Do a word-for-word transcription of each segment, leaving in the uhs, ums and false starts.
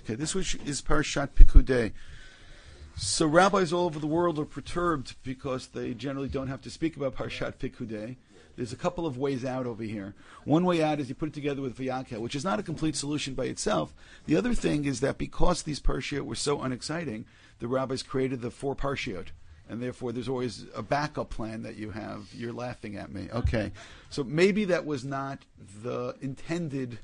Okay, this which is Parshat Pikudei. So rabbis all over the world are perturbed because they generally don't have to speak about Parshat Pikudei. There's a couple of ways out over here. One way out is you put it together with Vayakhel, which is not a complete solution by itself. The other thing is that because these Parshiot were so unexciting, the rabbis created the four Parshiot. And therefore there's always a backup plan that you have. You're laughing at me. Okay. So maybe that was not the intended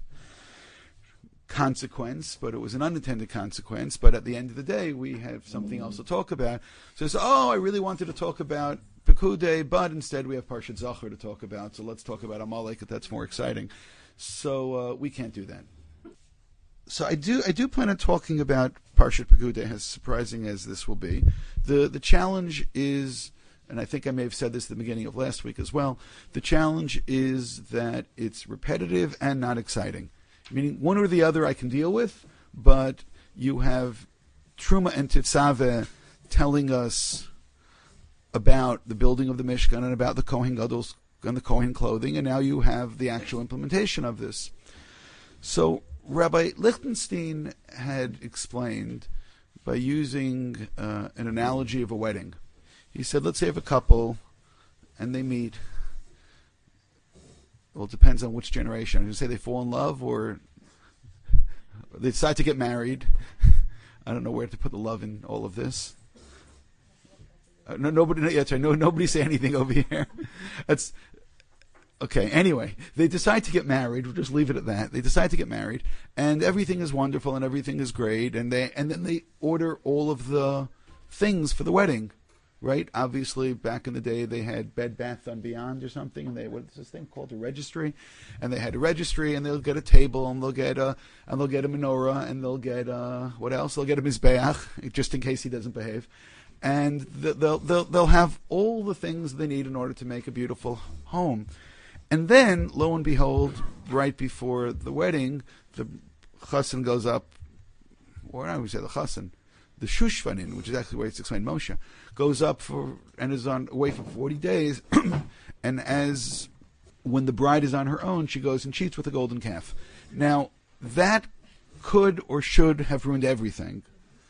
consequence, but it was an unintended consequence. But at the end of the day, we have something else to talk about. So it's, oh, I really wanted to talk about Pikudei, but instead we have Parshat Zachor to talk about. So let's talk about Amalek, if that's more exciting. So uh, we can't do that. So I do I do plan on talking about Parshat Pikudei, as surprising as this will be. The the challenge is, and I think I may have said this at the beginning of last week as well, the challenge is that it's repetitive and not exciting. Meaning one or the other I can deal with, but you have Truma and Tetzaveh telling us about the building of the Mishkan and about the Kohen Gadol's and the Kohen clothing, and now you have the actual implementation of this. So Rabbi Lichtenstein had explained by using uh, an analogy of a wedding. He said, let's say you have a couple and they meet. Well, it depends on which generation. I'm going to say they fall in love or they decide to get married. I don't know where to put the love in all of this. Uh, no, nobody. Yes, I know. Nobody say anything over here. That's okay. Anyway, they decide to get married. We'll just leave it at that. They decide to get married, and everything is wonderful and everything is great. And they and then they order all of the things for the wedding, right? Obviously, back in the day, they had Bed Bath and Beyond or something, and they what's this thing called a registry, and they had a registry, and they'll get a table, and they'll get a and they'll get a menorah, and they'll get a, what else? They'll get a mizbeach, just in case he doesn't behave. And they'll, they'll, they'll have all the things they need in order to make a beautiful home. And then, lo and behold, right before the wedding, the chassan goes up, or I would say the chassan, the shushvanin, which is actually where it's explained Moshe, goes up for and is on away for forty days. And as when the bride is on her own, she goes and cheats with a golden calf. Now, that could or should have ruined everything.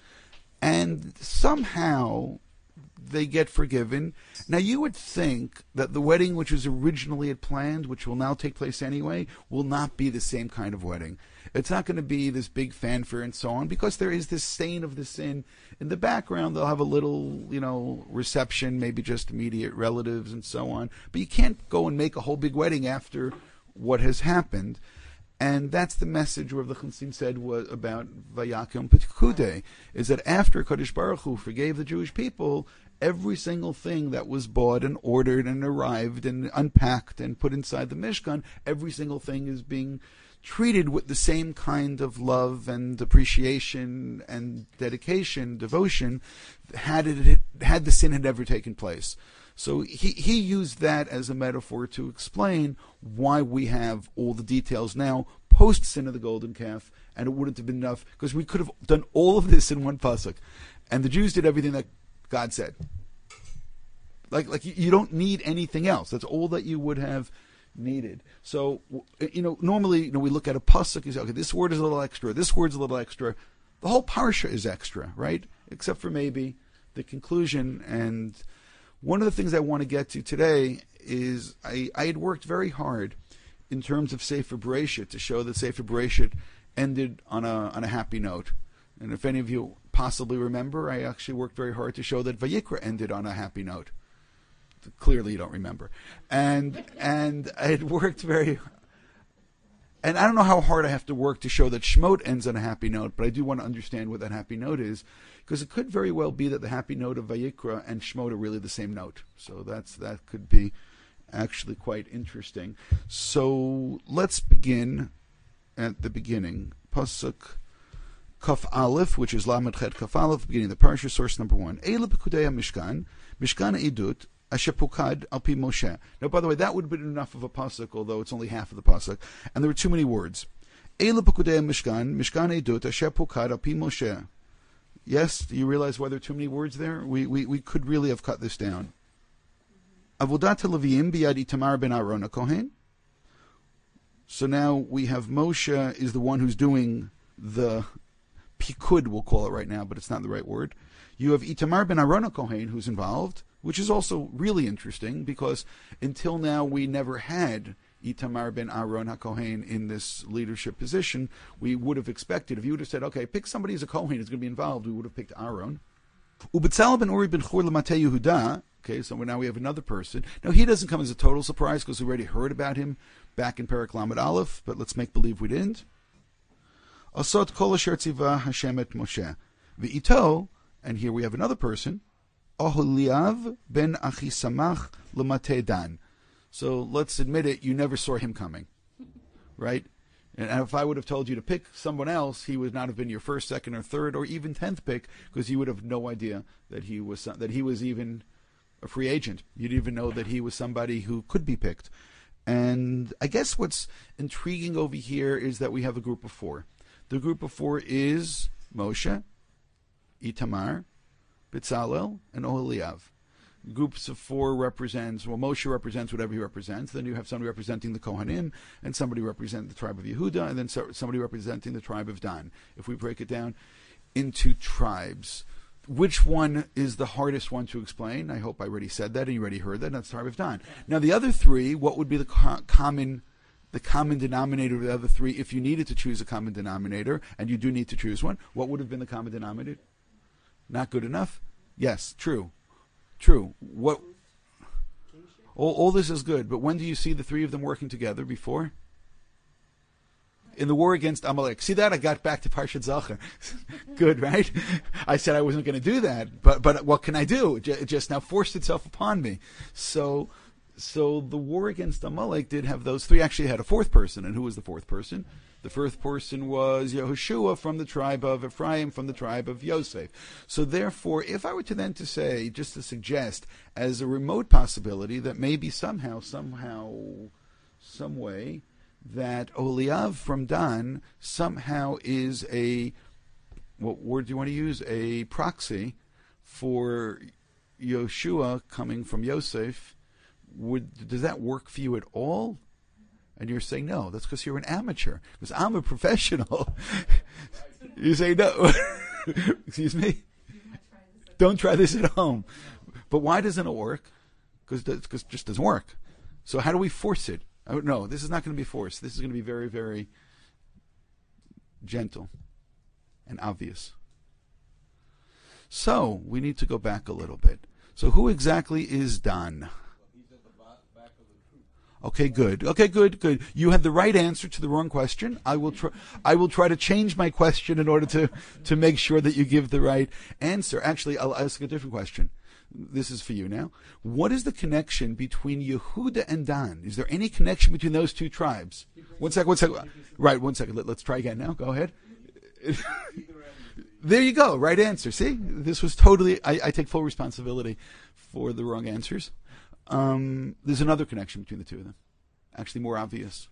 And somehow they get forgiven. Now you would think that the wedding which was originally had planned, which will now take place anyway, will not be the same kind of wedding. It's not going to be this big fanfare and so on, because there is this stain of the sin in the background. They'll have a little, you know, reception, maybe just immediate relatives and so on. But you can't go and make a whole big wedding after what has happened. And that's the message where the Lichtenstein said was about Vayakhel Pikudei, is that after Kadosh Baruch Hu forgave the Jewish people, every single thing that was bought and ordered and arrived and unpacked and put inside the Mishkan, every single thing is being treated with the same kind of love and appreciation and dedication, devotion, had it had the sin had ever taken place. So he, he used that as a metaphor to explain why we have all the details now post sin of the golden calf, and it wouldn't have been enough because we could have done all of this in one pasuk, and the Jews did everything that God said. Like like you, you don't need anything else. That's all that you would have needed. So you know normally you know we look at a pasuk and say, okay, this word is a little extra, this word's a little extra. The whole parsha is extra, right? Except for maybe the conclusion. And one of the things I want to get to today is I, I had worked very hard in terms of Sefer Bereshit to show that Sefer Bereshit ended on a on a happy note. And if any of you possibly remember, I actually worked very hard to show that Vayikra ended on a happy note. Clearly you don't remember. And and I had worked very... And I don't know how hard I have to work to show that Shemot ends on a happy note, but I do want to understand what that happy note is, because it could very well be that the happy note of Vayikra and Shemot are really the same note. So that's that could be actually quite interesting. So let's begin at the beginning. Pasuk Kaf Aleph, which is Lamed Chet Kaf Aleph, beginning of the parsha, source number one. Eila Pikudei Mishkan, Mishkan Idut, Asher Pukad al pi Moshe. Now, by the way, that would have been enough of a pasuk, although it's only half of the pasuk, and there were too many words. Eila Pikudei Mishkan, Mishkan Idut, Asher Pukad al pi Moshe. Yes, do you realize why there are too many words there? We we we could really have cut this down. Avodat Levim biyad Itamar ben Aaron Kohen. So now we have Moshe is the one who's doing the Pikud, we'll call it right now, but it's not the right word. You have Itamar ben Aaron HaKohen who's involved, which is also really interesting because until now we never had Itamar ben Aaron HaKohen in this leadership position. We would have expected, if you would have said, okay, pick somebody as a Kohen who's going to be involved, we would have picked Aaron. Ubetzalel ben Uri ben Chur l'Matei Yehuda. Okay, so now we have another person. Now he doesn't come as a total surprise because we already heard about him back in Perek Lamed Aleph, but let's make believe we didn't. Asot kol asher tziva Hashem et Moshe v'ito, and here we have another person. Oholiav ben Achisamach l'Matei Dan. So let's admit it, you never saw him coming, right? And if I would have told you to pick someone else, he would not have been your first, second, or third, or even tenth pick, because you would have no idea that he was that he was even a free agent. You didn't even know that he was somebody who could be picked. And I guess what's intriguing over here is that we have a group of four. The group of four is Moshe, Itamar, Betzalel, and Oholiav. Groups of four represents, well, Moshe represents whatever he represents. Then you have somebody representing the Kohanim, and somebody representing the tribe of Yehuda, and then somebody representing the tribe of Dan. If we break it down into tribes, which one is the hardest one to explain? I hope I already said that, and you already heard that. That's the tribe of Dan. Now, the other three, what would be the co- common, the common denominator of the other three? If you needed to choose a common denominator, and you do need to choose one, what would have been the common denominator? Not good enough? Yes, true. True. What? All, all this is good, but when do you see the three of them working together before? In the war against Amalek. See that? I got back to Parshat Zachor. Good, right? I said I wasn't going to do that, but but what can I do? It just now forced itself upon me. So, so the war against Amalek did have those three. Actually, had a fourth person, and who was the fourth person? The first person was Yehoshua from the tribe of Ephraim, from the tribe of Yosef. So therefore, if I were to then to say, just to suggest, as a remote possibility, that maybe somehow, somehow, some way, that Oholiav from Dan somehow is a, what word do you want to use? A proxy for Yoshua coming from Yosef. Would, does that work for you at all? And you're saying, no, that's because you're an amateur. Because I'm a professional. You say, no. Excuse me? Don't try this at home. But why doesn't it work? Because it just doesn't work. So how do we force it? Oh, no, this is not going to be forced. This is going to be very, very gentle and obvious. So we need to go back a little bit. So who exactly is Dan? Okay, good. Okay, good, good. You had the right answer to the wrong question. I will try. I will try to change my question in order to to make sure that you give the right answer. Actually, I'll ask a different question. This is for you now. What is the connection between Yehuda and Dan? Is there any connection between those two tribes? One second. One second. Right. One second. Let, let's try again now. Go ahead. There you go. Right answer. See, this was totally. I, I take full responsibility for the wrong answers. Um, there's another connection between the two of them. Actually more obvious.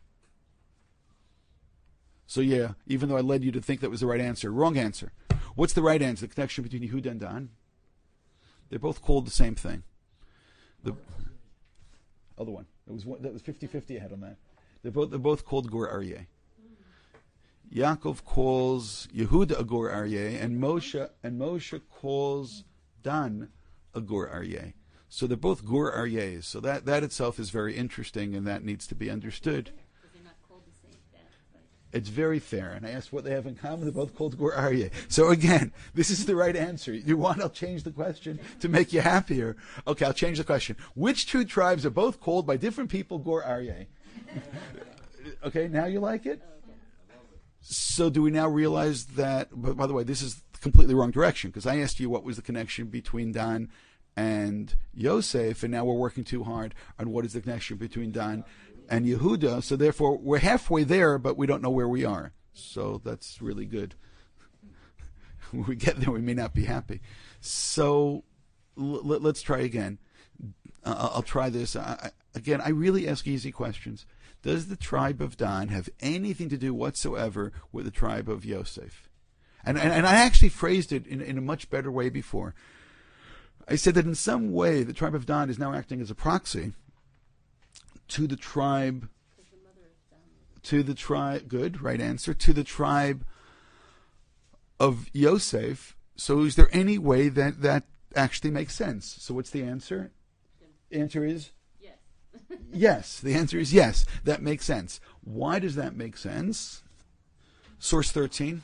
So yeah, even though I led you to think that was the right answer, wrong answer. What's the right answer? The connection between Yehuda and Dan? They're both called the same thing. The other one. It was one, that was fifty-fifty ahead on that. They're both they're both called Gur Aryeh. Yaakov calls Yehuda a Gur Aryeh, and Moshe and Moshe calls Dan a Gur Aryeh. So they're both Gur Aryehs. So that, that itself is very interesting, and that needs to be understood. They're not called the same thing, right? It's very fair. And I asked what they have in common. They're both called Gur Aryeh. So again, this is the right answer. You want, I'll change the question to make you happier. Okay, I'll change the question. Which two tribes are both called by different people Gur Aryeh? Okay, now you like it? So do we now realize that, but by the way, this is completely wrong direction, because I asked you what was the connection between Dan and Yosef, and now we're working too hard on what is the connection between Dan and Yehuda. So therefore, we're halfway there, but we don't know where we are. So that's really good. When we get there, we may not be happy. So l- let's try again. Uh, I'll try this. I, again, I really ask easy questions. Does the tribe of Dan have anything to do whatsoever with the tribe of Yosef? And, and, and I actually phrased it in, in a much better way before. I said that in some way the tribe of Dan is now acting as a proxy to the tribe, to the tribe, good, right answer, to the tribe of Yosef. So is there any way that that actually makes sense? So what's the answer? The answer is Yes. yes. The answer is yes. That makes sense. Why does that make sense? Source thirteen.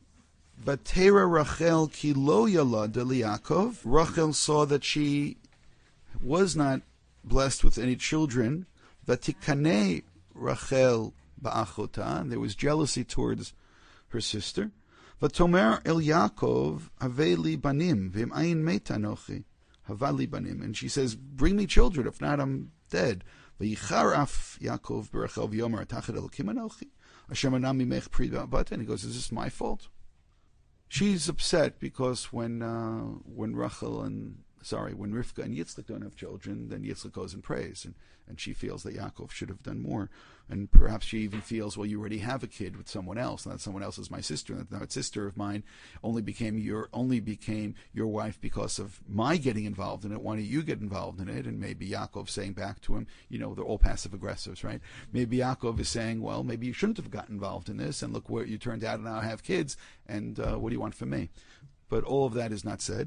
Vatera Rachel ki lo yalad Yaakov. Rachel saw that she was not blessed with any children. Vatikane Rachel ba'achota. There was jealousy towards her sister. Vatomer el Yaakov haveli banim v'im ayin meta nochi havali banim. And she says, "Bring me children. If not, I'm dead." V'yicharaf Yaakov berachel v'yomer atachad elokim anochi Hashem anam mimech pri ba'bat. And he goes, "Is this my fault?" She's upset because when uh, when Rachel and sorry when Rivka and Yitzchak don't have children, then Yitzchak goes and prays, and, and she feels that Yaakov should have done more, and perhaps she even feels, well, you already have a kid with someone else, and that someone else is my sister, and that sister of mine only became your only became your wife because of my getting involved in it. Why don't you get involved in it? And maybe Yaakov saying back to him, you know, they're all passive aggressives, right? Maybe Yaakov is saying, well, maybe you shouldn't have gotten involved in this, and look where you turned out, and now I have kids, and uh, what do you want from me? But all of that is not said.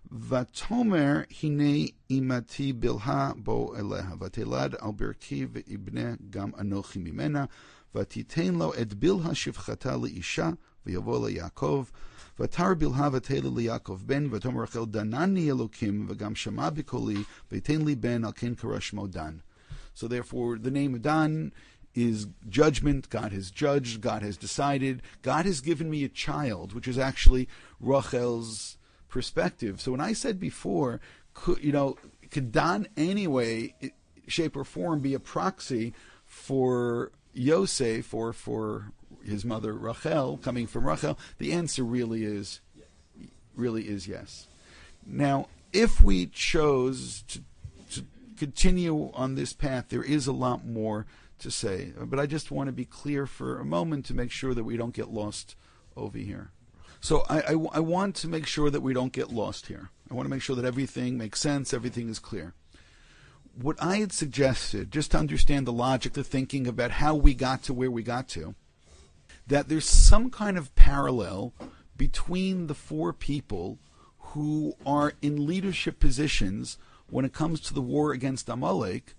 Vatomer hine imati bilha bo eleha vatelad al berki ve'ibne gam anochi mimena vatiten lo et bilha shivchata leisha v'yavo leYaakov vatar bilha vatela leYaakov ben vatomer Rachel danani elokim v'gam shama bikoli v'ten li ben al ken karashmo Dan. So therefore, the name of Dan is judgment. God has judged. God has decided. God has given me a child, which is actually Rachel's perspective. So when I said before, could, you know, could Dan anyway, shape or form, be a proxy for Yosef or for his mother Rachel, coming from Rachel? The answer really is, really is yes. Now, if we chose to, to continue on this path, there is a lot more to say, but I just want to be clear for a moment to make sure that we don't get lost over here. So I, I, I want to make sure that we don't get lost here. I want to make sure that everything makes sense, everything is clear. What I had suggested, just to understand the logic, the thinking about how we got to where we got to, that there's some kind of parallel between the four people who are in leadership positions when it comes to the war against Amalek,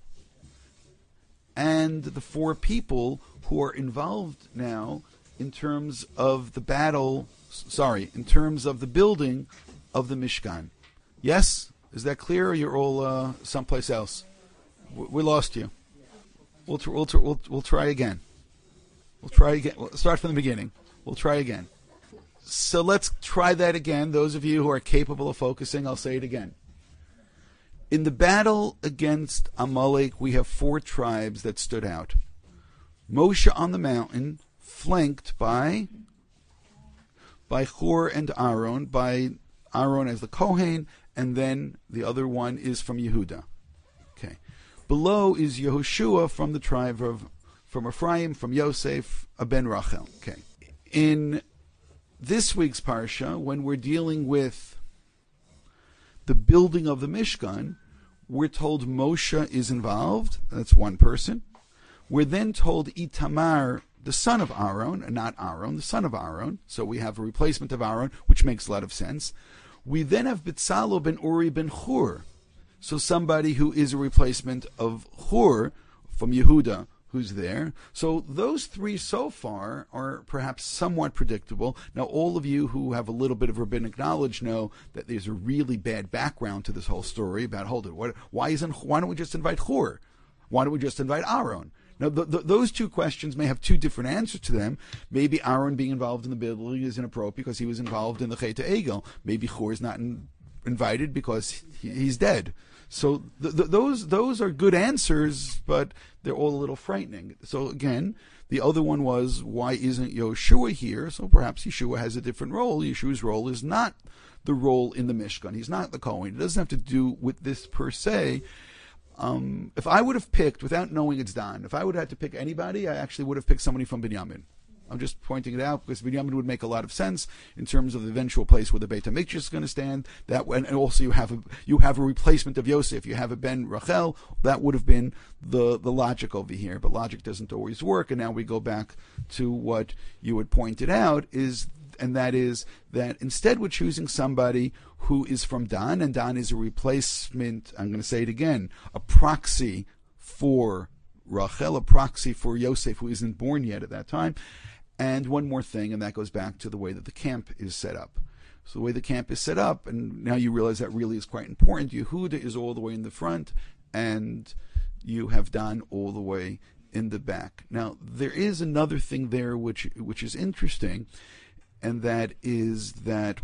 and the four people who are involved now in terms of the battle, sorry, in terms of the building of the Mishkan. Yes? Is that clear, or you're all uh, someplace else? We lost you. We'll, tr- we'll, tr- we'll, we'll try again. We'll try again. We'll start from the beginning. We'll try again. So let's try that again. Those of you who are capable of focusing, I'll say it again. In the battle against Amalek, we have four tribes that stood out. Moshe on the mountain, flanked by by Hur and Aaron, by Aaron as the Kohen, and then the other one is from Yehuda. Okay. Below is Yehoshua from the tribe of from Ephraim, from Yosef, ben Rachel. Okay. In this week's parsha, when we're dealing with the building of the Mishkan, we're told Moshe is involved. That's one person. We're then told Itamar, the son of Aaron, and not Aaron, the son of Aaron. So we have a replacement of Aaron, which makes a lot of sense. We then have Bitzalo ben Uri ben Hur. So somebody who is a replacement of Hur from Yehuda, who's there. So those three so far are perhaps somewhat predictable. Now, all of you who have a little bit of rabbinic knowledge know that there's a really bad background to this whole story about, hold it, what, why isn't, why don't we just invite Hur? Why don't we just invite Aaron? Now, the, the, those two questions may have two different answers to them. Maybe Aaron being involved in the building is inappropriate because he was involved in the Chet Egel. Maybe Hur is not in, invited because he, he's dead. So th- th- those those are good answers, but they're all a little frightening. So again, the other one was, why isn't Yeshua here? So perhaps Yeshua has a different role. Yeshua's role is not the role in the Mishkan. He's not the Kohen. It doesn't have to do with this per se. Um, if I would have picked, without knowing it's Dan, if I would have had to pick anybody, I actually would have picked somebody from Binyamin. I'm just pointing it out because Binyamin would make a lot of sense in terms of the eventual place where the Beit HaMikdash is going to stand. That, and also you have a you have a replacement of Yosef. You have a Ben Rachel. That would have been the the logic over here. But logic doesn't always work. And now we go back to what you had pointed out: is and that is that instead we're choosing somebody who is from Dan, and Dan is a replacement, I'm going to say it again, a proxy for Rachel, a proxy for Yosef, who isn't born yet at that time. And one more thing, and that goes back to the way that the camp is set up. So the way the camp is set up, and now you realize that really is quite important. Yehuda is all the way in the front, and you have Dan all the way in the back. Now, there is another thing there which which is interesting, and that is that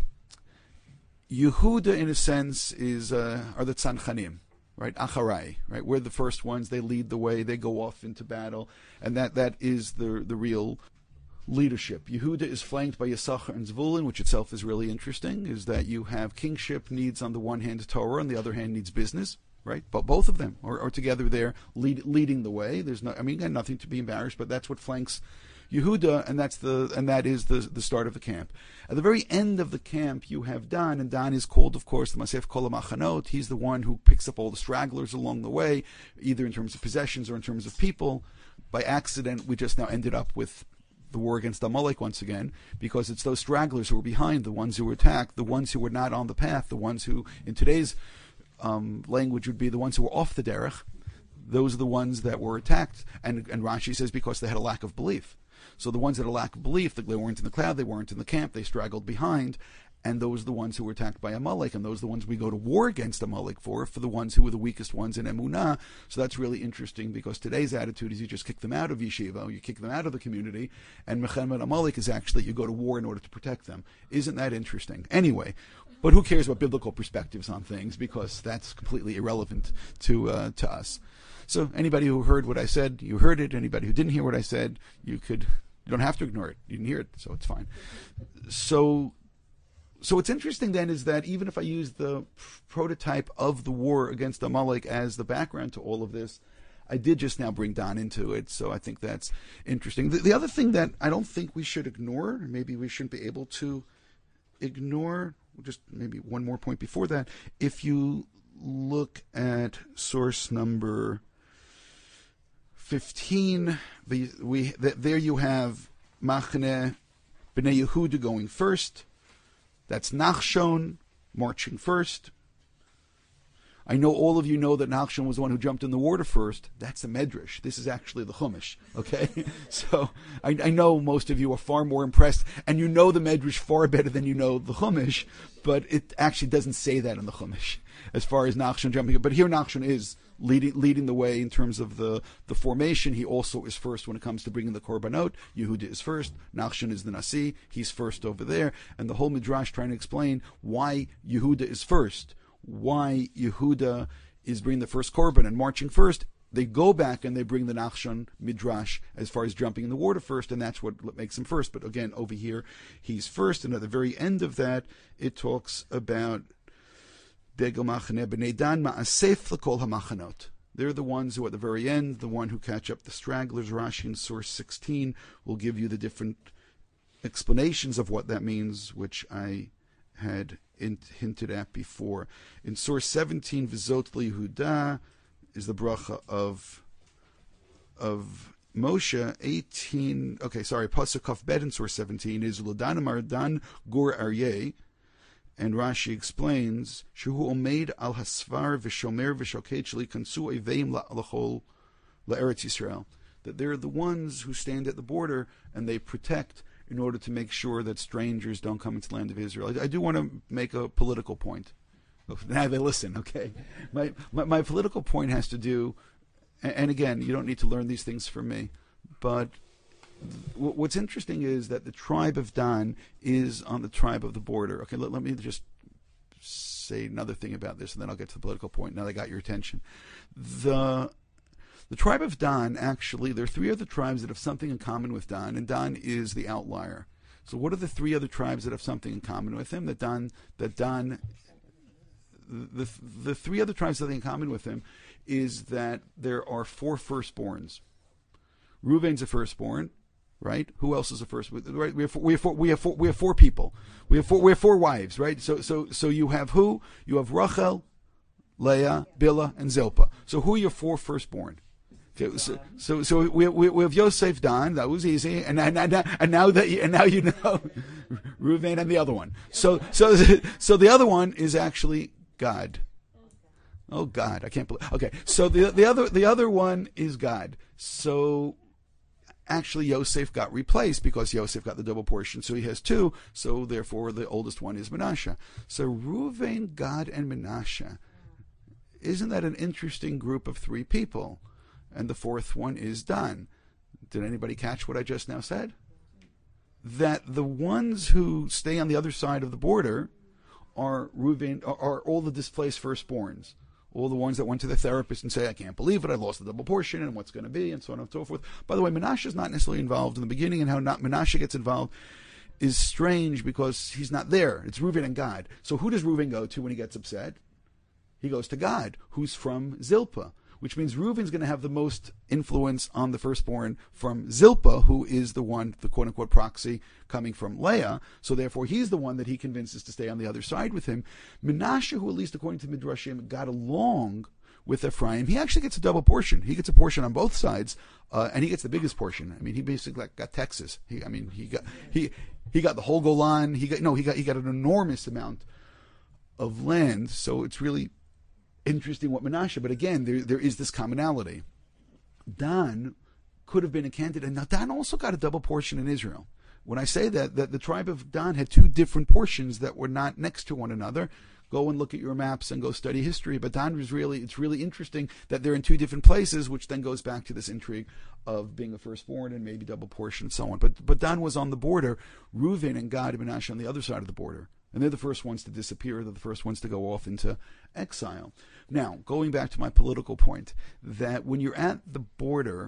Yehuda, in a sense, is uh, are the tzanchanim, right? Acharai, right? We're the first ones. They lead the way. They go off into battle, and that that is the the real leadership. Yehuda is flanked by Yisachar and Zvulun, which itself is really interesting, is that you have kingship needs on the one hand Torah, on the other hand needs business, right? But both of them are, are together there lead, leading the way. There's no, I mean, again, nothing to be embarrassed, but that's what flanks Yehuda, and that's the and that is the the start of the camp. At the very end of the camp, you have Dan, and Dan is called, of course, the Masef Kol HaMachanot. He's the one who picks up all the stragglers along the way, either in terms of possessions or in terms of people. By accident, we just now ended up with the war against Amalek once again, because it's those stragglers who were behind, the ones who were attacked, the ones who were not on the path, the ones who, in today's um, language, would be the ones who were off the derech. Those are the ones that were attacked, and, and Rashi says because they had a lack of belief. So the ones that had a lack of belief, they weren't in the cloud, they weren't in the camp, they straggled behind, and those are the ones who were attacked by Amalek, and those are the ones we go to war against Amalek for, for the ones who were the weakest ones in Emunah. So that's really interesting, because today's attitude is you just kick them out of yeshiva, you kick them out of the community, and Mechemet Amalek is actually you go to war in order to protect them. Isn't that interesting? Anyway, but who cares about biblical perspectives on things, because that's completely irrelevant to uh, to us. So anybody who heard what I said, you heard it. Anybody who didn't hear what I said, you could you don't have to ignore it. You didn't hear it, so it's fine. So So what's interesting then is that even if I use the prototype of the war against Amalek as the background to all of this, I did just now bring Dan into it, so I think that's interesting. The, the other thing that I don't think we should ignore, maybe we shouldn't be able to ignore, just maybe one more point before that, if you look at source number fifteen, the, we the, there you have Machne Bnei Yehuda going first. That's Nachshon marching first. I know all of you know that Nachshon was the one who jumped in the water first. That's the Medrash. This is actually the Chumash. Okay, so I, I know most of you are far more impressed, and you know the Medrash far better than you know the Chumash. But it actually doesn't say that in the Chumash as far as Nachshon jumping. But here Nachshon is leading leading the way in terms of the, the formation. He also is first when it comes to bringing the korbanot. Yehuda is first. Nachshon is the Nasi. He's first over there. And the whole Midrash trying to explain why Yehuda is first, why Yehuda is bringing the first korban and marching first. They go back and they bring the Nachshon Midrash as far as jumping in the water first, and that's what makes him first. But again, over here, he's first. And at the very end of that, it talks about they're the ones who, at the very end, the one who catch up the stragglers. Rashi in source sixteen will give you the different explanations of what that means, which I had hinted at before. In source seventeen, Vizot Yehuda is the bracha of of Moshe. eighteen, okay, sorry, Pasuk Kaf Bet in source seventeen is L'dan Mardan Gur Aryeh. And Rashi explains, Shehu Omeid al Hasvar v'Shomer v'Shoked Sheli Kansu Eveim Lachol LaEretz Yisrael, that they're the ones who stand at the border and they protect in order to make sure that strangers don't come into the land of Israel. I, I do want to make a political point. Now they listen, okay? My, my my political point has to do, and, and again, you don't need to learn these things from me, but what's interesting is that the tribe of Dan is on the tribe of the border. Okay, let, let me just say another thing about this, and then I'll get to the political point. Now that I got your attention. The the tribe of Dan, actually, there are three other tribes that have something in common with Dan, and Dan is the outlier. So what are the three other tribes that have something in common with him? That Dan, that Dan, the, the three other tribes that have something in common with him is that there are four firstborns. Reuven's a firstborn. Right? Who else is the first? Right? We have four, we have four, we have four, we have four people. We have four we have four wives, right? So so so you have who? You have Rachel, Leah, Bilhah, and Zilpah. So who are your four firstborn? Okay, so, so, so we, we, we have Yosef, Dan. That was easy, and and, and, and now that you, and now you know Reuven and the other one. So, so, so the other one is actually God. Oh God, I can't believe. Okay, so the the other the other one is God. So actually, Yosef got replaced because Yosef got the double portion, so he has two. So therefore, the oldest one is Menashe. So Reuven, God, and Menashe. Isn't that an interesting group of three people? And the fourth one is Dan. Did anybody catch what I just now said? That the ones who stay on the other side of the border are Reuven, are, are all the displaced firstborns. All the ones that went to the therapist and say, I can't believe it, I lost the double portion, and what's going to be, and so on and so forth. By the way, Menashe is not necessarily involved in the beginning, and how not Menashe gets involved is strange because he's not there. It's Reuven and God. So who does Reuven go to when he gets upset? He goes to God, who's from Zilpah, which means Reuven's going to have the most influence on the firstborn from Zilpah, who is the one, the quote-unquote proxy, coming from Leah. So therefore, he's the one that he convinces to stay on the other side with him. Menashe, who at least according to Midrashim, got along with Ephraim, he actually gets a double portion. He gets a portion on both sides, uh, and he gets the biggest portion. I mean, he basically got Texas. He, I mean, he got he he got the whole Golan. He got no, he got he got an enormous amount of land. So it's really interesting what Menashe, but again, there there is this commonality. Dan could have been a candidate. Now, Dan also got a double portion in Israel. When I say that, that the tribe of Dan had two different portions that were not next to one another. Go and look at your maps and go study history. But Dan was really, it's really interesting that they're in two different places, which then goes back to this intrigue of being a firstborn and maybe double portion and so on. But but Dan was on the border. Reuven and Gad and Menashe on the other side of the border. And they're the first ones to disappear. They're the first ones to go off into exile. Now, going back to my political point, that when you're at the border,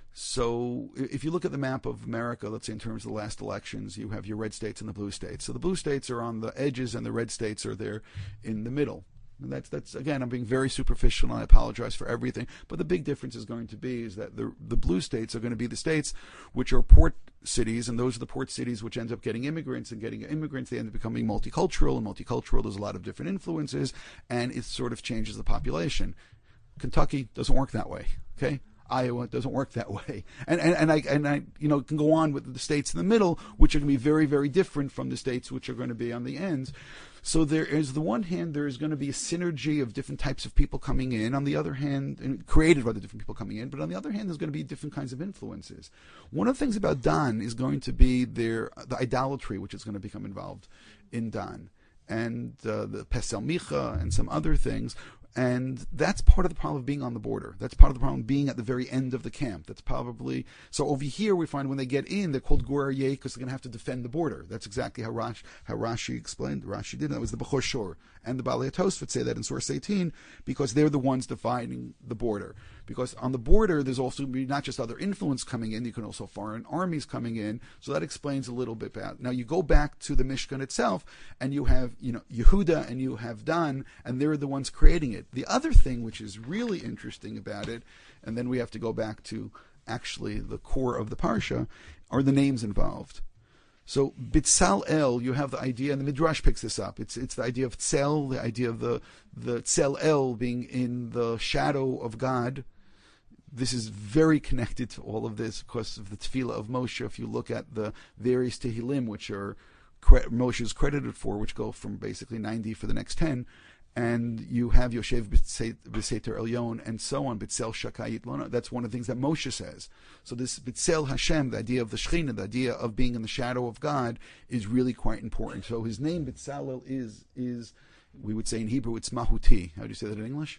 so if you look at the map of America, let's say in terms of the last elections, you have your red states and the blue states. So the blue states are on the edges and the red states are there in the middle. And that's, that's again, I'm being very superficial and I apologize for everything. But the big difference is going to be is that the the blue states are going to be the states which are port cities, and those are the port cities which end up getting immigrants, and getting immigrants, they end up becoming multicultural, and multicultural, there's a lot of different influences, and it sort of changes the population. Kentucky doesn't work that way, okay? Iowa doesn't work that way, and and and I and I you know can go on with the states in the middle, which are going to be very very different from the states which are going to be on the ends. So there is, the one hand, there is going to be a synergy of different types of people coming in. On the other hand, and created by the different people coming in. But on the other hand, there's going to be different kinds of influences. One of the things about Dan is going to be their the idolatry, which is going to become involved in Dan, and uh, the Pesel Micha and some other things. And that's part of the problem of being on the border. That's part of the problem of being at the very end of the camp. That's probably, so over here we find when they get in, they're called Gur Aryeh because they're going to have to defend the border. That's exactly how, Rash, how Rashi explained. Rashi did. That was the Bechor Shor. And the Balei Tosfot say that in source eighteen because they're the ones defining the border. Because on the border, there's also not just other influence coming in, you can also foreign armies coming in. So that explains a little bit about. Now you go back to the Mishkan itself, and you have, you know, Yehuda and you have Dan, and they're the ones creating it. The other thing which is really interesting about it, and then we have to go back to actually the core of the parsha, are the names involved. So Bitzalel, you have the idea, and the Midrash picks this up. It's it's the idea of Tzel, the idea of the the Tzel El being in the shadow of God. This is very connected to all of this because of the tefillah of Moshe. If you look at the various Tehillim, which are Moshe is credited for, which go from basically ninety for the next ten, and you have Yoshev B'Seiter Elyon and so on, B'Tzel Shakayit Lona. That's one of the things that Moshe says. So this B'Tzel Hashem, the idea of the Shekhinah, the idea of being in the shadow of God, is really quite important. So his name B'Tzalel is, is we would say in Hebrew, it's Mahuti. How do you say that in English?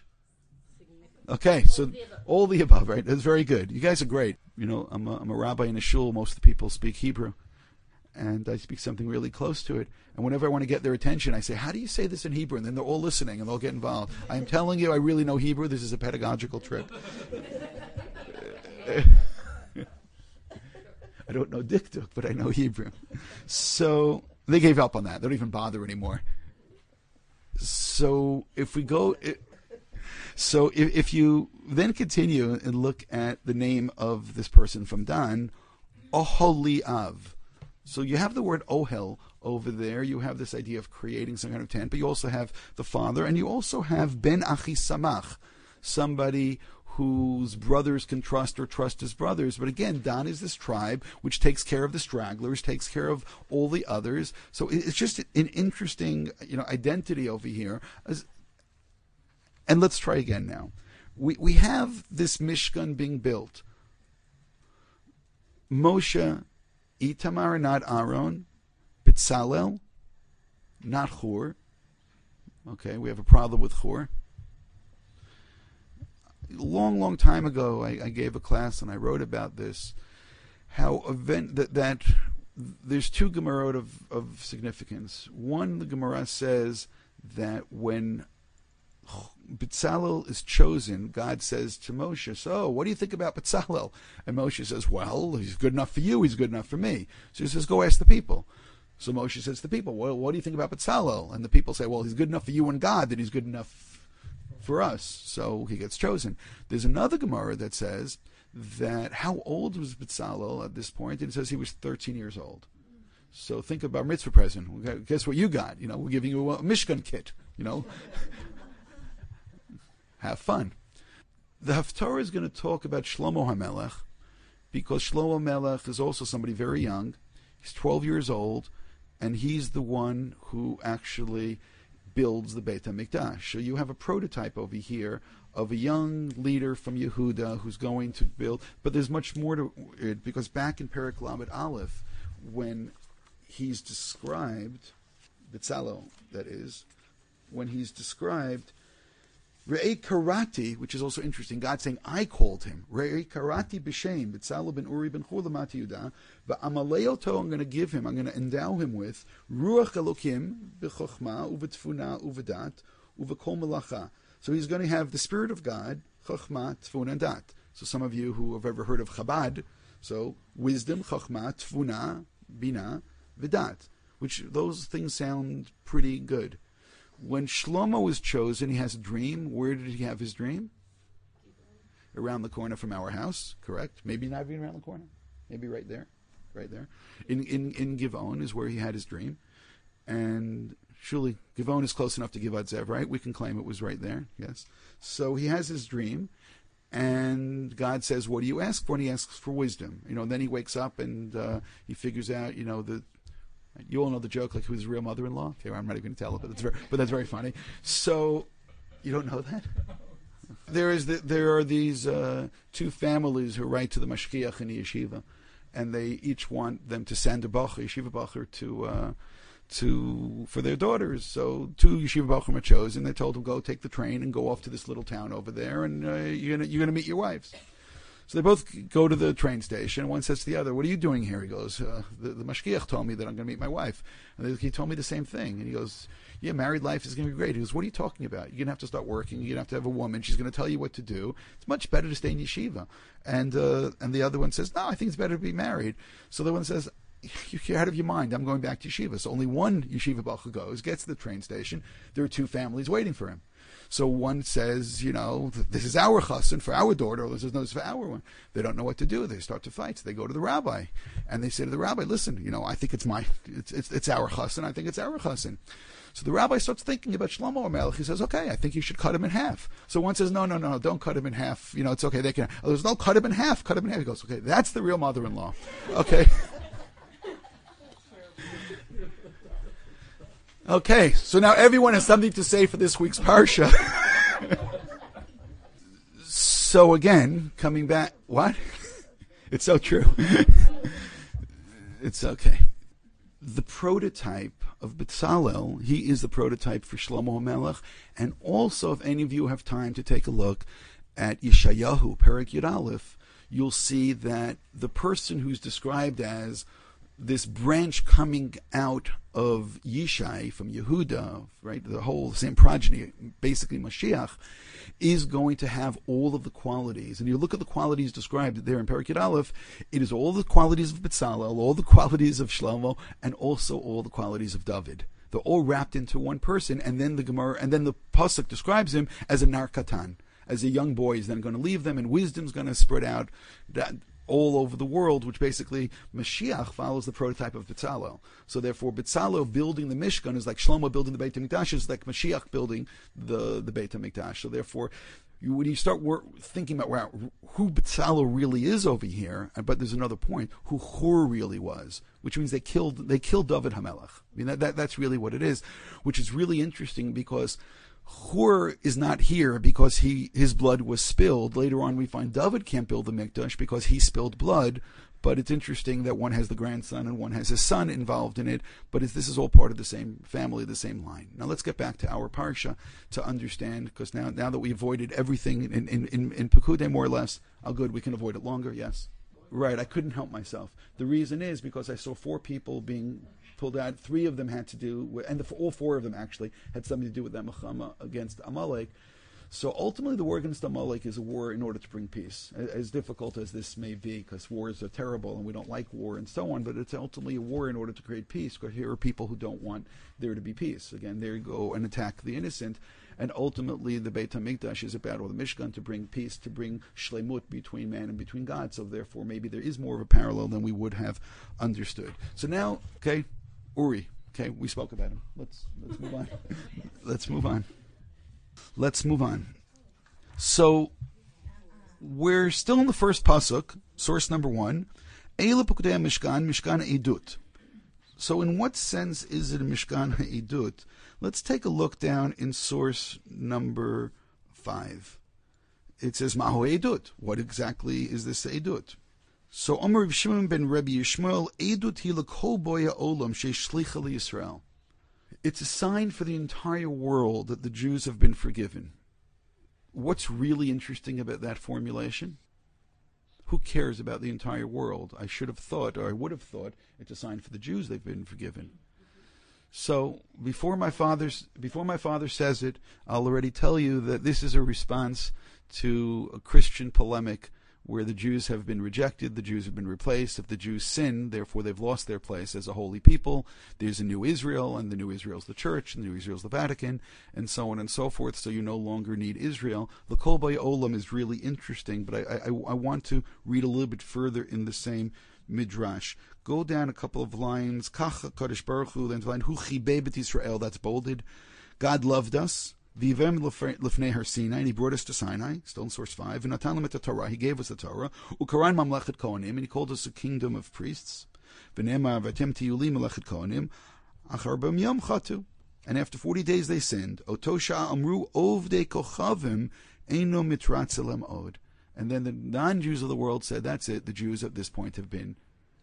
Okay, so all the above, right? That's very good. You guys are great. You know, I'm a, I'm a rabbi in a shul. Most of the people speak Hebrew. And I speak something really close to it. And whenever I want to get their attention, I say, how do you say this in Hebrew? And then they're all listening and they'll get involved. I am telling you, I really know Hebrew. This is a pedagogical trip. I don't know Dikduk, but I know Hebrew. So they gave up on that. They don't even bother anymore. So if we go... It, So if, if you then continue and look at the name of this person from Dan, Oholiav. So you have the word Ohel over there. You have this idea of creating some kind of tent, but you also have the father, and you also have Ben Achi Samach, somebody whose brothers can trust or trust his brothers. But again, Dan is this tribe which takes care of the stragglers, takes care of all the others. So it's just an interesting, you know, identity over here. As, and let's try again now. We we have this Mishkan being built. Moshe, Itamar, not Aaron, Bitzalel, not Hur. Okay, we have a problem with Hur. Long, long time ago, I, I gave a class and I wrote about this. How event that, that there's two Gemara of, of significance. One, the Gemara says that when Bitzalel is chosen, God says to Moshe, so what do you think about Bitzalel? And Moshe says, well, he's good enough for you, he's good enough for me. So he says, go ask the people. So Moshe says to the people, well, what do you think about Bitzalel? And the people say, well, he's good enough for you and God, that he's good enough for us. So he gets chosen. There's another Gemara that says that how old was Bitzalel at this point? And it says he was thirteen years old. So think about mitzvah present. Guess what you got? You know, we're giving you a Mishkan kit, you know. Have fun. The Haftarah is going to talk about Shlomo HaMelech, because Shlomo HaMelech is also somebody very young. He's twelve years old, and he's the one who actually builds the Beit HaMikdash. So you have a prototype over here of a young leader from Yehuda who's going to build, but there's much more to it, because back in Perek Lamed Aleph, when he's described, Bitzalel, that is, when he's described, Re'ei Karati, which is also interesting, God saying, I called him. Re'ei Karati b'shem, Bitzalel ben Uri ben Chur l'mati Yehuda, v'amaleoto, I'm going to give him, I'm going to endow him with, Ruach Elokim b'chochma, u'v'tfuna, u'v'dat, u'v'kol melacha. So he's going to have the Spirit of God, chochma, tfuna, and dat. So some of you who have ever heard of Chabad, so wisdom, chochma, tfuna, bina, v'dat, which those things sound pretty good. When Shlomo was chosen, he has a dream. Where did he have his dream? Around the corner from our house, correct? Maybe not even around the corner. Maybe right there. Right there. In in, in Givon is where he had his dream. And surely Givon is close enough to Givat Zev, right? We can claim it was right there, yes. So he has his dream, and God says, what do you ask for? And he asks for wisdom. You know, and then he wakes up and uh, he figures out, you know, the you all know the joke, like who's his real mother-in-law? Okay, well, I'm not even going to tell it, but that's very, but that's very funny. So, you don't know that? There is the, there are these uh, two families who write to the mashkiach in the yeshiva, and they each want them to send a bacher, yeshiva bacher, to uh, to for their daughters. So two yeshiva bachrim are chosen. They told them, go take the train and go off to this little town over there, and uh, you're gonna you're gonna meet your wives. So they both go to the train station. One says to the other, what are you doing here? He goes, uh, the, the mashkiach told me that I'm going to meet my wife. And he told me the same thing. And he goes, yeah, married life is going to be great. He goes, what are you talking about? You're going to have to start working. You're going to have to have a woman. She's going to tell you what to do. It's much better to stay in yeshiva. And uh, and the other one says, no, I think it's better to be married. So the one says, you're out of your mind. I'm going back to yeshiva. So only one yeshiva bacher goes, gets to the train station. There are two families waiting for him. So one says, you know, this is our chassan for our daughter, or this is no, this is for our one. They don't know what to do. They start to fight. So they go to the rabbi, and they say to the rabbi, listen, you know, I think it's my, it's it's, it's our chassan. I think it's our chassan. So the rabbi starts thinking about Shlomo HaMelech. He says, okay, I think you should cut him in half. So one says, no, no, no, don't cut him in half. You know, it's okay. They can. Oh, there's no cut him in half. Cut him in half. He goes, okay, that's the real mother-in-law. Okay. Okay, so now everyone has something to say for this week's Parsha. So again, coming back, what? It's so true. It's okay. The prototype of Bitzalel, he is the prototype for Shlomo HaMelech, and also if any of you have time to take a look at Yeshayahu, Perek Yud Aleph, you'll see that the person who's described as this branch coming out of Yishai from Yehuda, right, the whole same progeny, basically Mashiach, is going to have all of the qualities. And you look at the qualities described there in Perek Yud Aleph, it is all the qualities of Bitzalel, all the qualities of Shlomo, and also all the qualities of David. They're all wrapped into one person, and then the Gemara, and then the Pasuk describes him as a nar katan, as a young boy. He's then going to leave them, and wisdom's going to spread out that all over the world, which basically Mashiach follows the prototype of Bitzalel. So therefore, Bitzalel building the Mishkan is like Shlomo building the Beit HaMikdash, is like Mashiach building the, the Beit HaMikdash. So therefore, you, when you start wor- thinking about wow, who Bezalel really is over here, but there's another point, who Hur really was, which means they killed they killed David HaMelech. I mean, that, that that's really what it is, which is really interesting because Hur is not here because he his blood was spilled. Later on, we find David can't build the Mikdash because he spilled blood. But it's interesting that one has the grandson and one has his son involved in it. But it's, this is all part of the same family, the same line. Now let's get back to our parsha to understand, because now now that we avoided everything in in in, in Pekudei more or less, oh good, we can avoid it longer. Yes, right. I couldn't help myself. The reason is because I saw four people being pulled out. Three of them had to do, with, and the, all four of them actually had something to do with that Milchama against Amalek. So ultimately, the war against Amalek is a war in order to bring peace. As difficult as this may be, because wars are terrible and we don't like war and so on, but it's ultimately a war in order to create peace, because here are people who don't want there to be peace. Again, there you go and attack the innocent. And ultimately, the Beit HaMikdash is a battle of the Mishkan to bring peace, to bring shlemut between man and between God. So therefore, maybe there is more of a parallel than we would have understood. So now, okay, Uri, okay, we spoke about him. Let's let's move on. Let's move on. Let's move on. So, we're still in the first pasuk, source number one. Eila Pekudei Mishkan, Mishkan Edut. So, in what sense is it a Mishkan Edut? Let's take a look down in source number five. It says Mahu Edut. What exactly is this Edut? So, Omer Reb Shimon ben Rebbe Yishmael, Edut hi l'kol boya olam she'shlicha liYisrael. It's a sign for the entire world that the Jews have been forgiven. What's really interesting about that formulation? Who cares about the entire world? I should have thought, or I would have thought, it's a sign for the Jews they've been forgiven. So before my father's, before my father says it, I'll already tell you that this is a response to a Christian polemic where the Jews have been rejected, the Jews have been replaced. If the Jews sin, therefore they've lost their place as a holy people. There's a new Israel, and the new Israel's the church, and the new Israel's the Vatican, and so on and so forth, so you no longer need Israel. The Kol Bay Olam is really interesting, but I, I, I want to read a little bit further in the same midrash. Go down a couple of lines. Kach Kadosh Baruch Hu, then to line Hu Chibei Bet Yisrael, that's bolded. God loved us. V'ivem lefnei Har Sinai, and he brought us to Sinai, still in source five. V'natan lamet Torah, he gave us the Torah. Ukaran mamlechet kohanim, and he called us a kingdom of priests. V'ne'emar v'atem tihyu li mamlechet kohanim, achar b'yom yom chatu. And after forty days they sinned. Otosha amru ovdei kochavim eino mitratzelem od. And then the non-Jews of the world said, that's it, the Jews at this point have been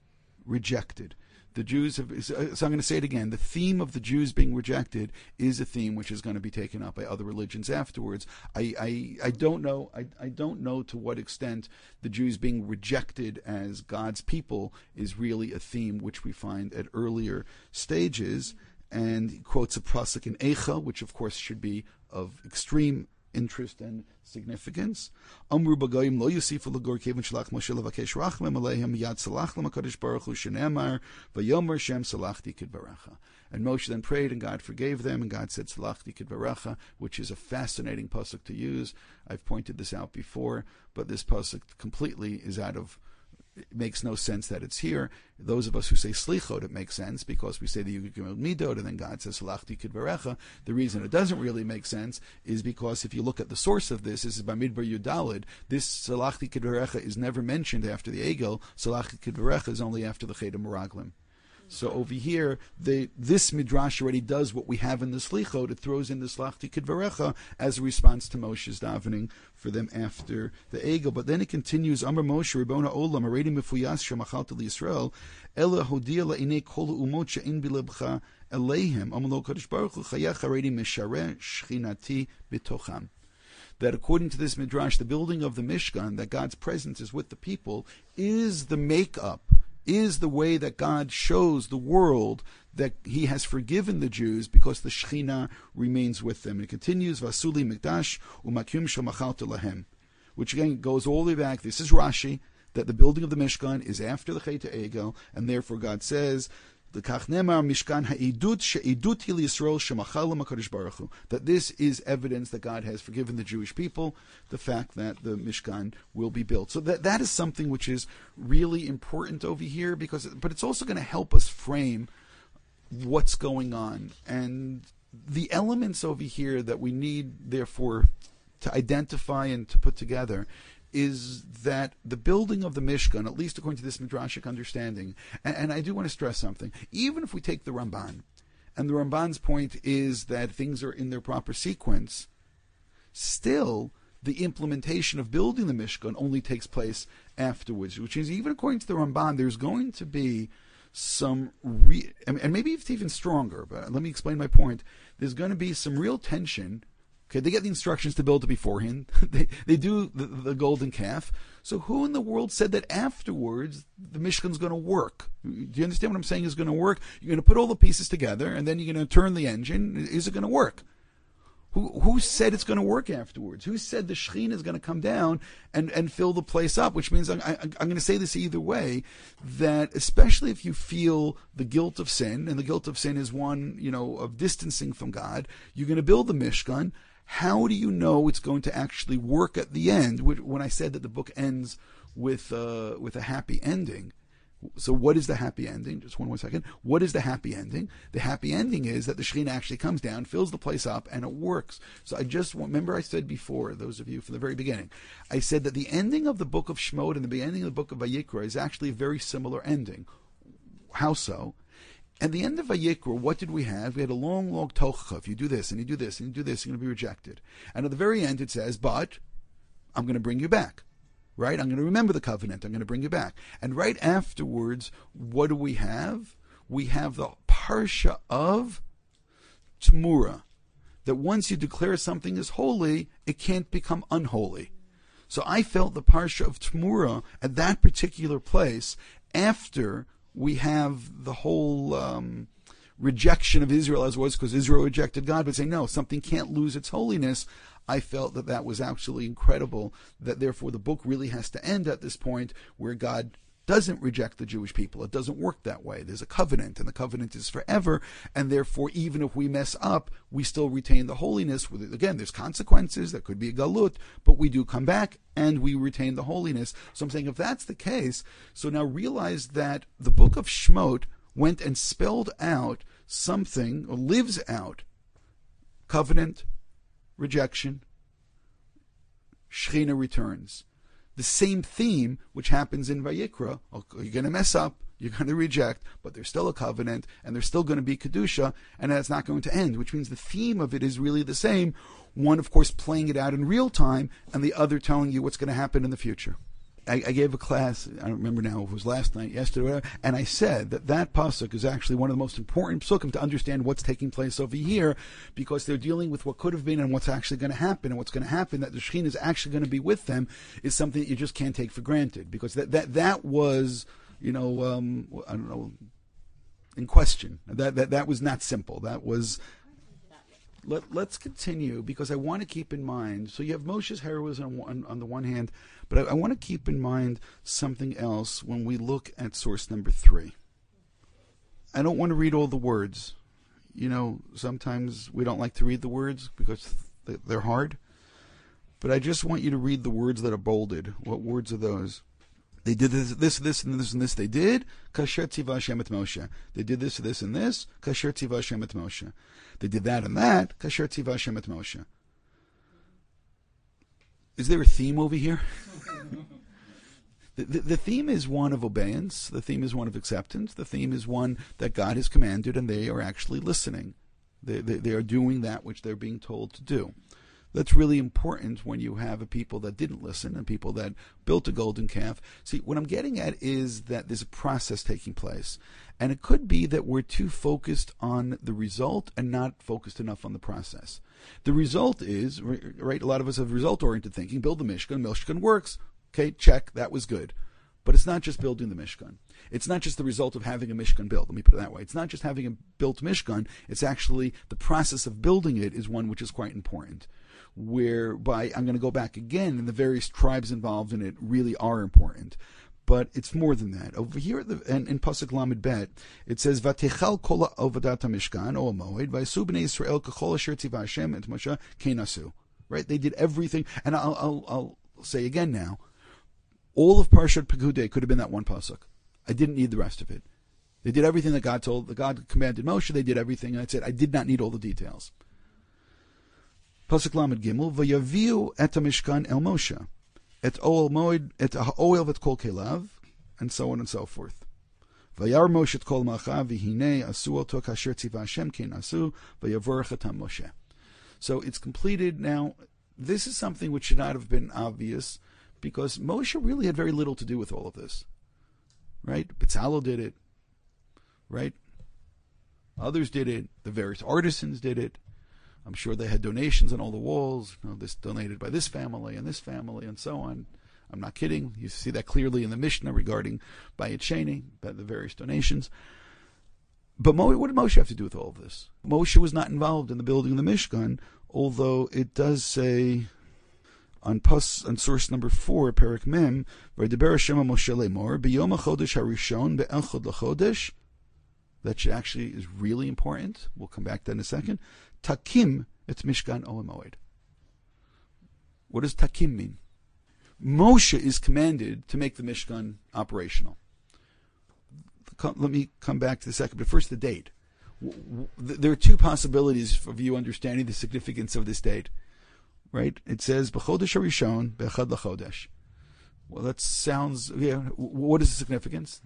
rejected. The Jews have, so I'm going to say it again, the theme of the Jews being rejected is a theme which is going to be taken up by other religions afterwards. I, I, I don't know I, I don't know to what extent the Jews being rejected as God's people is really a theme which we find at earlier stages. And he quotes a pasuk in Eicha, which of course should be of extreme interest and significance. Amru b'goyim lo yusifu l'gor kevin shalach Moshe levakesh rachamim aleihim yad salach l'm HaKadosh Baruch Hu shenemar v'yomer Shem salachti kidvaracha. And Moshe then prayed, and God forgave them, and God said salachti kidvaracha, which is a fascinating pasuk to use. I've pointed this out before, but this pasuk completely is out of. It makes no sense that it's here. Those of us who say slichot, it makes sense because we say the Yud Gimel Midot, and then God says salachti kidvarecha. The reason it doesn't really make sense is because if you look at the source of this, this is Bamidbar Yudalid. This salachti kidvarecha is never mentioned after the Egel. Salachti kidvarecha is only after the Cheder Meraglim. So over here, the, this midrash already does what we have in the Slichot. It throws in the Salachti Kidvarecha as a response to Moshe's davening for them after the Egel. But then it continues, Amar Moshe, Ribona Olam, Aredi Mefuyas Shemachalta Yisrael, Ela Hodia La'inei Kol Umot She'in Bilebcha Eleihem, Amalo Kadosh Baruch Hu Chayach Aredi Meshareh Shchinati Bitocham. That according to this midrash, the building of the Mishkan, that God's presence is with the people, is the makeup, is the way that God shows the world that He has forgiven the Jews because the Shekhinah remains with them. And it continues, Vasuli Mikdash umakim shamachalta lahem, which again goes all the way back. This is Rashi, that the building of the Mishkan is after the Chet Egel, and therefore God says, the Kach Nemar Mishkan Ha'idut She'idut Hil Yisrael Shemachalem HaKadosh Baruch Hu, that this is evidence that God has forgiven the Jewish people, the fact that the Mishkan will be built. So that that is something which is really important over here, because, but it's also going to help us frame what's going on. And the elements over here that we need, therefore, to identify and to put together is that the building of the Mishkan, at least according to this Midrashic understanding, and, and I do want to stress something, even if we take the Ramban, and the Ramban's point is that things are in their proper sequence, still the implementation of building the Mishkan only takes place afterwards, which is, even according to the Ramban, there's going to be some, re- and maybe it's even stronger, but let me explain my point. There's going to be some real tension. Okay, they get the instructions to build it beforehand. they they do the, the golden calf. So who in the world said that afterwards the Mishkan's going to work? Do you understand what I'm saying is going to work? You're going to put all the pieces together, and then you're going to turn the engine. Is it going to work? Who who said it's going to work afterwards? Who said the Shekhinah is going to come down and, and fill the place up? Which means I'm, I, I'm going to say this either way, that especially if you feel the guilt of sin, and the guilt of sin is one, you know, of distancing from God, you're going to build the Mishkan. How do you know it's going to actually work at the end? When I said that the book ends with uh, with a happy ending. So what is the happy ending? Just one more second. What is the happy ending? The happy ending is that the Shekhinah actually comes down, fills the place up, and it works. So I just want, remember I said before, those of you from the very beginning, I said that the ending of the book of Shemot and the ending of the book of Vayikra is actually a very similar ending. How so? At the end of Vayikra, what did we have? We had a long, long tochacha. If you do this, and you do this, and you do this, you're going to be rejected. And at the very end it says, but I'm going to bring you back. Right? I'm going to remember the covenant. I'm going to bring you back. And right afterwards, what do we have? We have the parsha of Tmura. That once you declare something as holy, it can't become unholy. So I felt the parsha of Tmura at that particular place, after we have the whole um, rejection of Israel as was, because Israel rejected God, but saying, no, something can't lose its holiness. I felt that that was absolutely incredible, that therefore the book really has to end at this point where God doesn't reject the Jewish people. It doesn't work that way. There's a covenant, and the covenant is forever, and therefore even if we mess up, we still retain the holiness. Again, there's consequences. There could be a galut, but we do come back, and we retain the holiness. So I'm saying if that's the case, so now realize that the book of Shemot went and spelled out something, or lives out, covenant, rejection, Shekhinah returns. The same theme which happens in Vayikra. You're going to mess up, you're going to reject, but there's still a covenant, and there's still going to be Kedusha, and that's not going to end, which means the theme of it is really the same. One, of course, playing it out in real time, and the other telling you what's going to happen in the future. I, I gave a class, I don't remember now if it was last night, yesterday, whatever, and I said that that pasuk is actually one of the most important pasukim to understand what's taking place over here, because they're dealing with what could have been and what's actually going to happen. And what's going to happen, that the Shekhinah is actually going to be with them, is something that you just can't take for granted, because that that, that was, you know, um, I don't know, in question. That, that, that was not simple. That was... Let, let's continue, because I want to keep in mind, so you have Moshe's heroism on, on the one hand, but I, I want to keep in mind something else when we look at source number three. I don't want to read all the words. You know, sometimes we don't like to read the words because they're hard, but I just want you to read the words that are bolded. What words are those? They did this, this, this, and this, and this. They did. Kasher tzivah Hashem et Moshe. They did this, this, and this. Kasher tzivah Hashem et Moshe. They did that and that. Kasher tzivah Hashem et Moshe. Is there a theme over here? the, the, the theme is one of obedience. The theme is one of acceptance. The theme is one that God has commanded, and they are actually listening. They, they, they are doing that which they're being told to do. That's really important when you have a people that didn't listen and people that built a golden calf. See, what I'm getting at is that there's a process taking place. And it could be that we're too focused on the result and not focused enough on the process. The result is, right, a lot of us have result-oriented thinking. Build the Mishkan. Mishkan works. Okay, check. That was good. But it's not just building the Mishkan. It's not just the result of having a Mishkan built. Let me put it that way. It's not just having a built Mishkan. It's actually the process of building it is one which is quite important. Whereby, I'm going to go back again, and the various tribes involved in it really are important. But it's more than that. Over here, at the, in, in Pasuk Lamed Bet, it says, "Vatechal kol avodat hamishkan o hamoed v'asu bnei Yisrael kachol asher tzivah Hashem et Moshe kenasu." Right? They did everything, and I'll, I'll, I'll say again now, all of Parshat Pekudei could have been that one pasuk. I didn't need the rest of it. They did everything that God told, that God commanded Moshe. They did everything, and I said I did not need all the details. Pasuk Lamed Gimel, Vayaviu et Mishkan el Moshe, et Oel Moed, et Oel vet Kol Kelav, and so on and so forth. Vayar Moshe et Kol Macha, v'hinei asu oto kasher tziva Hashem kin asu, vayavorech etam Moshe. So it's completed. Now, this is something which should not have been obvious, because Moshe really had very little to do with all of this. Right? Bezalel did it. Right? Others did it. The various artisans did it. I'm sure they had donations on all the walls. You know, this donated by this family and this family and so on. I'm not kidding. You see that clearly in the Mishnah regarding Bayit Sheni, by the various donations. But Mo, what did Moshe have to do with all of this? Moshe was not involved in the building of the Mishkan, although it does say on pus on source number four, Perek Mem, V'deber Hashem Moshe lemor b'yom hachodesh harishon be'echad lachodesh. That should actually is really important. We'll come back to that in a second. Takim et Mishkan Oel Moed. What does Takim mean? Moshe is commanded to make the Mishkan operational. Let me come back to the second, but first the date. There are two possibilities of you understanding the significance of this date. Right? It says, B'chodesh harishon be'echad lachodesh. Well, that sounds, yeah, what is the significance?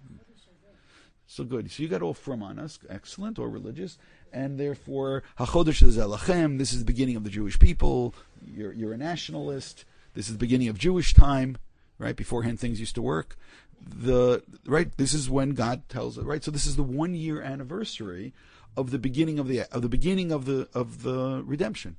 So good. So you got all from on us, excellent, or religious, and therefore hachodesh zelachem. This is the beginning of the Jewish people. You're you're a nationalist. This is the beginning of Jewish time, right? Beforehand, things used to work. The right. This is when God tells it, right? So this is the one year anniversary of the beginning of the of the beginning of the of the redemption.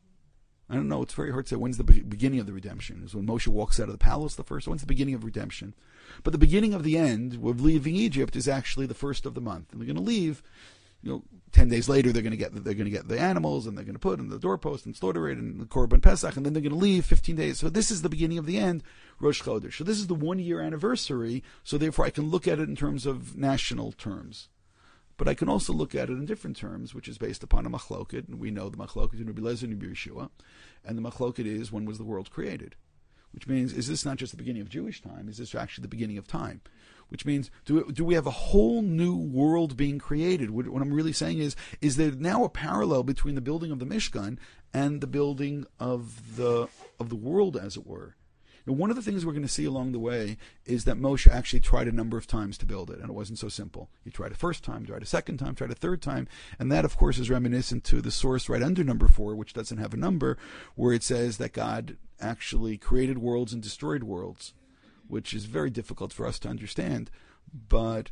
I don't know. It's very hard to say when's the be- beginning of the redemption. Is when Moshe walks out of the palace the first. When's the beginning of redemption? But the beginning of the end of leaving Egypt is actually the first of the month, and they're going to leave. You know, ten days later they're going to get they're going to get the animals, and they're going to put in the doorpost and slaughter it, and the Korban Pesach, and then they're going to leave fifteen days. So this is the beginning of the end, Rosh Chodesh. So this is the one year anniversary. So therefore, I can look at it in terms of national terms. But I can also look at it in different terms, which is based upon a machloket, and we know the machloket in Rabbi Lezer and Rabbi Yeshua, and the machloket is when was the world created? Which means, is this not just the beginning of Jewish time? Is this actually the beginning of time? Which means, do do we have a whole new world being created? What, what I'm really saying is, is there now a parallel between the building of the Mishkan and the building of the of the world, as it were? And one of the things we're going to see along the way is that Moshe actually tried a number of times to build it, and it wasn't so simple. He tried a first time, tried a second time, tried a third time, and that, of course, is reminiscent to the source right under number four, which doesn't have a number, where it says that God actually created worlds and destroyed worlds, which is very difficult for us to understand. But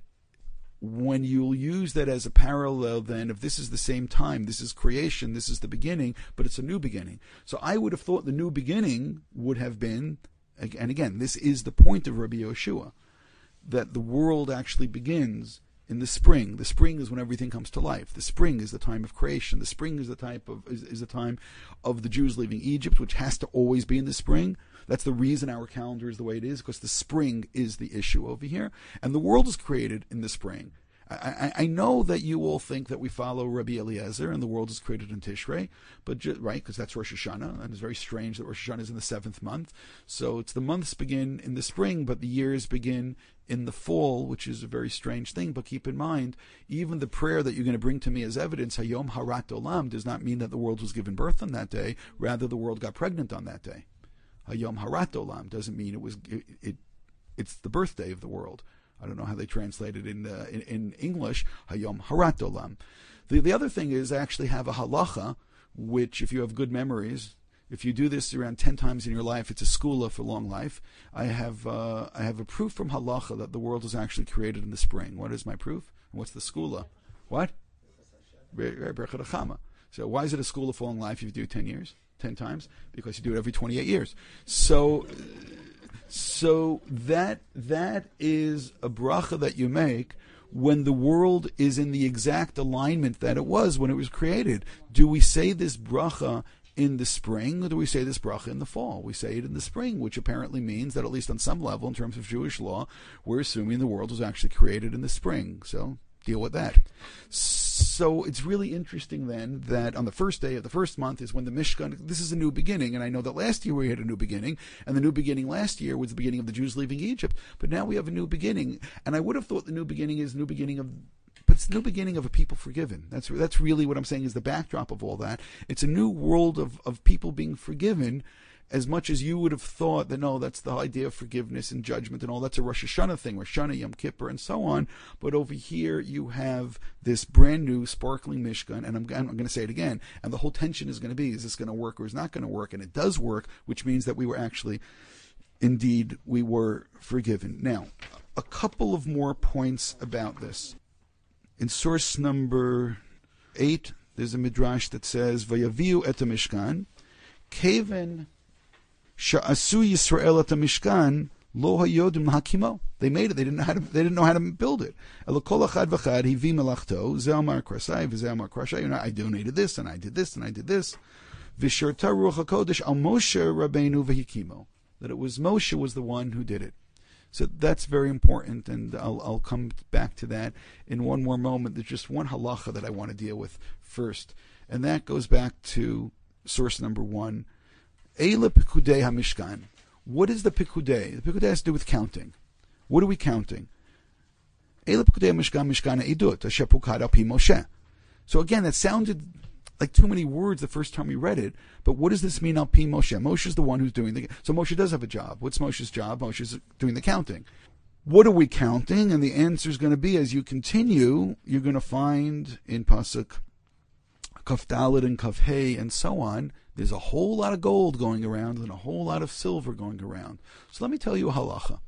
when you'll use that as a parallel, then, if this is the same time, this is creation, this is the beginning, but it's a new beginning. So I would have thought the new beginning would have been, and again, this is the point of Rabbi Yoshua, that the world actually begins in the spring. The spring is when everything comes to life. The spring is the time of creation. The spring is the type of is, is the time of the Jews leaving Egypt, which has to always be in the spring. That's the reason our calendar is the way it is, because the spring is the issue over here, and the world is created in the spring. I, I know that you all think that we follow Rabbi Eliezer and the world is created in Tishrei, but ju- right, because that's Rosh Hashanah, and it's very strange that Rosh Hashanah is in the seventh month. So it's the months begin in the spring, but the years begin in the fall, which is a very strange thing. But keep in mind, even the prayer that you're going to bring to me as evidence, Hayom Harat Olam, does not mean that the world was given birth on that day. Rather, the world got pregnant on that day. Hayom Harat Olam doesn't mean it was it, it it's the birthday of the world. I don't know how they translate it in, uh, in in English. Hayom Harat Olam. The the other thing is I actually have a halacha, which if you have good memories, if you do this around ten times in your life, it's a skula for long life. I have uh, I have a proof from halacha that the world was actually created in the spring. What is my proof? And what's the skula? What? Berachot Achama. So why is it a skula for long life if you do it ten years, ten times? Because you do it every twenty-eight years. So. So that that is a bracha that you make when the world is in the exact alignment that it was when it was created. Do we say this bracha in the spring, or do we say this bracha in the fall? We say it in the spring, which apparently means that at least on some level, in terms of Jewish law, we're assuming the world was actually created in the spring. So deal with that. So it's really interesting then that on the first day of the first month is when the Mishkan, this is a new beginning, and I know that last year we had a new beginning, and the new beginning last year was the beginning of the Jews leaving Egypt, but now we have a new beginning, and I would have thought the new beginning is the new beginning of it's the new beginning of a people forgiven. That's that's really what I'm saying is the backdrop of all that. It's a new world of, of people being forgiven, as much as you would have thought that, no, that's the idea of forgiveness and judgment and all. That's a Rosh Hashanah thing, Rosh Hashanah, Yom Kippur, and so on. But over here you have this brand new, sparkling Mishkan, and I'm, I'm going to say it again, and the whole tension is going to be, is this going to work or is not going to work? And it does work, which means that we were actually, indeed, we were forgiven. Now, a couple of more points about this. In source number eight, there's a midrash that says, Vayaviu et Mishkan, Kaven Sha'asu Yisrael et Mishkan, Lo hayodim hakimo. They made it. They didn't know how to. They didn't know how to build it. Elokol achad v'chad hivi melachto. Ze amar krasai v'ze amar krasai. You know, I donated this and I did this and I did this. V'shirta ruach hakodesh al Moshe Rabbeinu v'hikimo. That it was Moshe was the one who did it. So that's very important, and I'll I'll come back to that in one more moment. There's just one halacha that I want to deal with first, and that goes back to source number one. Eile Pikudei HaMishkan. What is the Pikudei? The Pikudei has to do with counting. What are we counting? Eile Pikudei HaMishkan, Mishkan HaEdut, Asher Pukad Al Pi Moshe. So again, that sounded like too many words the first time we read it, but what does this mean, Al Pi Moshe? Moshe is the one who's doing the... So Moshe does have a job. What's Moshe's job? Moshe's doing the counting. What are we counting? And the answer is going to be, as you continue, you're going to find in Pasuk Kaf Daled and Kaf Hey and so on, there's a whole lot of gold going around and a whole lot of silver going around. So let me tell you a halacha.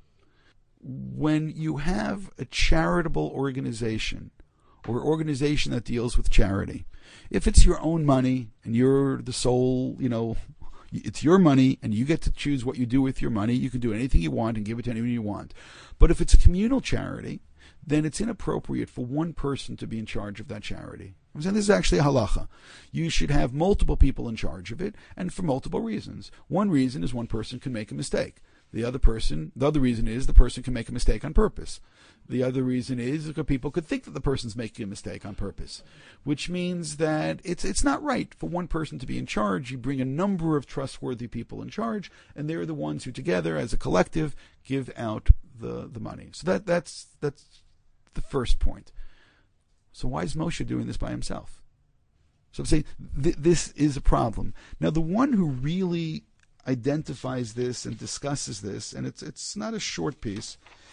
When you have a charitable organization or organization that deals with charity, if it's your own money and you're the sole, you know, it's your money and you get to choose what you do with your money, you can do anything you want and give it to anyone you want. But if it's a communal charity, then it's inappropriate for one person to be in charge of that charity. I'm saying this is actually a halacha. You should have multiple people in charge of it, and for multiple reasons. One reason is one person can make a mistake. The other person, the other reason is the person can make a mistake on purpose. The other reason is because people could think that the person's making a mistake on purpose, which means that it's it's not right for one person to be in charge. You bring a number of trustworthy people in charge, and they're the ones who together, as a collective, give out the, the money. So that that's that's the first point. So why is Moshe doing this by himself? So I'm saying th- this is a problem. Now, the one who really identifies this and discusses this, and it's it's not a short piece,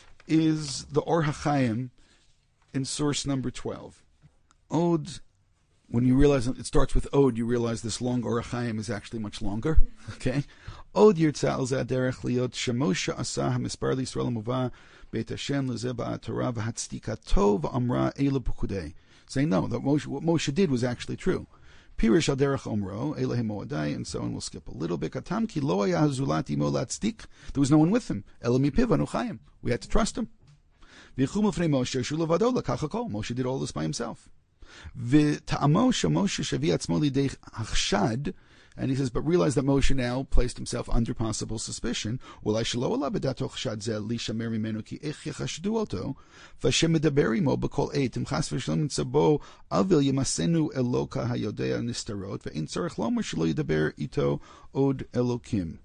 is the Or HaChaim in source number twelve. Od, when you realize it starts with Od, you realize this long Or HaChaim is actually much longer. Okay? Od yirtza al zeh derech liot shemoshe asa hamispar l'Yisrael muvah Beit Hashem lezeh ba'atorah v'hatzdikato v'amra eile pukudei. Saying no, that Moshe, what Moshe did was actually true. Pirish al derech omro eile moadai, and so on. We'll skip a little bit. Katam ki lo haya hazulat imo latzdik. There was no one with him. Ela mipiv anu chayim. We had to trust him. V'yichum ufnei Moshe shu levado lakach hakol. Moshe did all this by himself. V'ta'amo shemoshe shavi atzmo lidei hachshad. And he says, but realize that Moshe now placed himself under possible suspicion. Well, I shalo ala bedato chshad zeh lisha meri menu ki ech yachashdu oto, v'Hashem medaber imo b'kol eit, im chas v'shalom nitzabo avil yemasenu eloka hayodea nistarot, ve'in tzarech lomer shelo yedaber ito od elokim.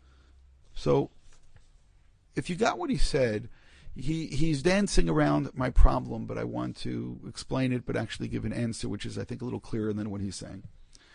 So, if you got what he said, he he's dancing around my problem, but I want to explain it, but actually give an answer, which is, I think, a little clearer than what he's saying.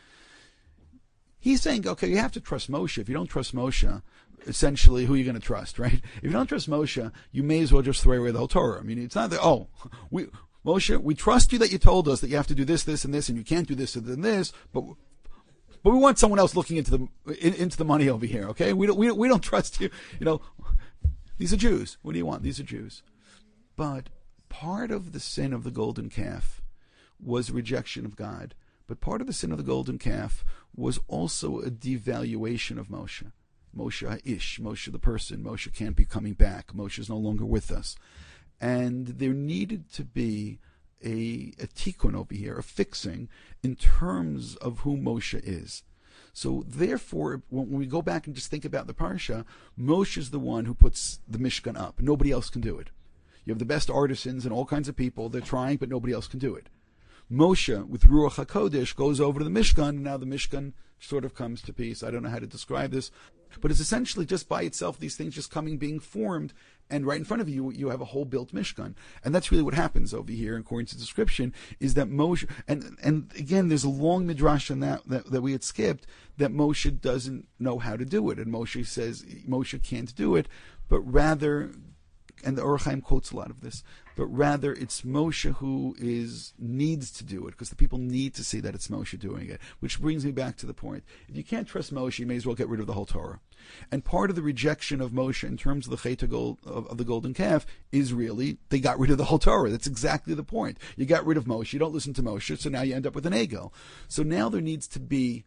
He's saying, okay, you have to trust Moshe. If you don't trust Moshe, essentially, who are you going to trust, right? If you don't trust Moshe, you may as well just throw away the whole Torah. I mean, it's not that, oh, we, Moshe, we trust you that you told us that you have to do this, this, and this, and you can't do this and this, but but we want someone else looking into the in, into the money over here, okay? We don't we don't, we don't trust you. You know, these are Jews. What do you want? These are Jews. But part of the sin of the golden calf was rejection of God. But part of the sin of the golden calf was also a devaluation of Moshe. Moshe Ha'ish, Moshe the person. Moshe can't be coming back. Moshe is no longer with us. And there needed to be a, a tikkun over here, a fixing, in terms of who Moshe is. So therefore, when we go back and just think about the parsha, Moshe is the one who puts the Mishkan up. Nobody else can do it. You have the best artisans and all kinds of people. They're trying, but nobody else can do it. Moshe, with Ruach HaKodesh, goes over to the Mishkan, and now the Mishkan sort of comes to peace. I don't know how to describe this. But it's essentially just by itself, these things just coming, being formed, and right in front of you, you have a whole built Mishkan. And that's really what happens over here, according to the description, is that Moshe, and and again, there's a long midrash on that, that that we had skipped, that Moshe doesn't know how to do it. And Moshe says Moshe can't do it, but rather, and the Or HaChaim quotes a lot of this, but rather it's Moshe who is needs to do it, because the people need to see that it's Moshe doing it. Which brings me back to the point. If you can't trust Moshe, you may as well get rid of the whole Torah. And part of the rejection of Moshe in terms of the Chet HaGold, of, of the golden calf, is really they got rid of the whole Torah. That's exactly the point. You got rid of Moshe, you don't listen to Moshe, so now you end up with an Egel. So now there needs to be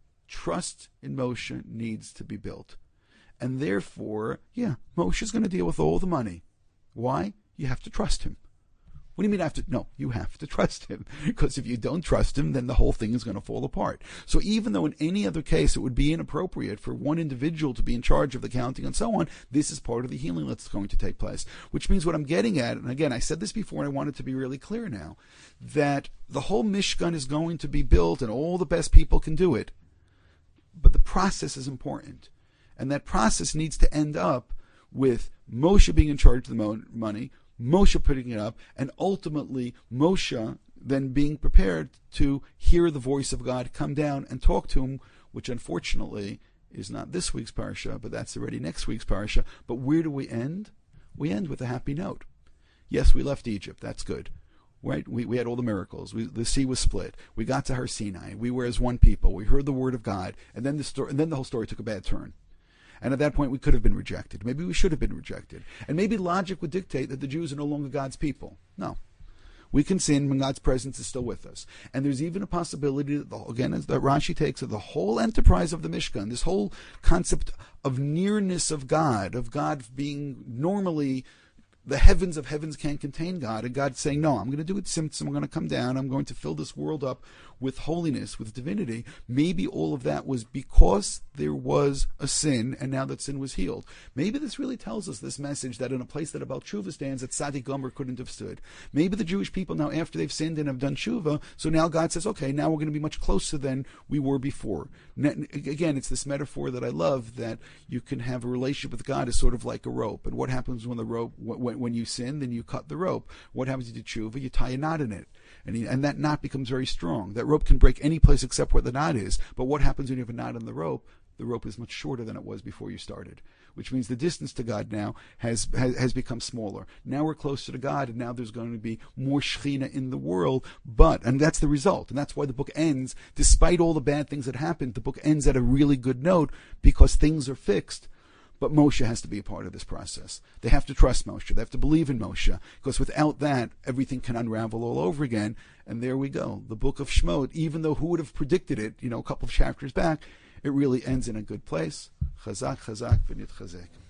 trust in Moshe needs to be built. And therefore, yeah, Moshe's going to deal with all the money. Why? You have to trust him. What do you mean I have to? No, you have to trust him. Because if you don't trust him, then the whole thing is going to fall apart. So even though in any other case it would be inappropriate for one individual to be in charge of the counting and so on, this is part of the healing that's going to take place. Which means what I'm getting at, and again, I said this before and I want it to be really clear now, that the whole Mishkan is going to be built and all the best people can do it. But the process is important. And that process needs to end up with Moshe being in charge of the mo- money, Moshe putting it up, and ultimately Moshe then being prepared to hear the voice of God come down and talk to him, which unfortunately is not this week's parsha, but that's already next week's parsha. But where do we end? We end with a happy note. Yes, we left Egypt. That's good. Right? We we had all the miracles. We, the sea was split. We got to Har Sinai. We were as one people. We heard the word of God, and then the story, and then the whole story took a bad turn. And at that point, we could have been rejected. Maybe we should have been rejected. And maybe logic would dictate that the Jews are no longer God's people. No. We can sin when God's presence is still with us. And there's even a possibility, that the, again, as that Rashi takes it, the whole enterprise of the Mishkan, this whole concept of nearness of God, of God being normally, the heavens of heavens can't contain God, and God saying, no, I'm going to do it Tzimtzum, I'm going to come down, I'm going to fill this world up with holiness, with divinity. Maybe all of that was because there was a sin, and now that sin was healed. Maybe this really tells us this message that in a place that a Baal Tshuva stands, that Tzaddik Gomer couldn't have stood. Maybe the Jewish people now, after they've sinned and have done Tshuva, so now God says, okay, now we're going to be much closer than we were before. Again, it's this metaphor that I love, that you can have a relationship with God as sort of like a rope. And what happens when the rope, when, when you sin, then you cut the rope. What happens if you do Tshuva? You tie a knot in it. And, he, and that knot becomes very strong. That rope can break any place except where the knot is. But what happens when you have a knot in the rope? The rope is much shorter than it was before you started, which means the distance to God now has, has has become smaller. Now we're closer to God, and now there's going to be more Shekhinah in the world. But, and that's the result, and that's why the book ends, despite all the bad things that happened, the book ends at a really good note, because things are fixed. But Moshe has to be a part of this process. They have to trust Moshe. They have to believe in Moshe, because without that, everything can unravel all over again. And there we go. The book of Shemot, even though who would have predicted it, you know, a couple of chapters back, it really ends in a good place. Chazak, chazak, v'nit chazek.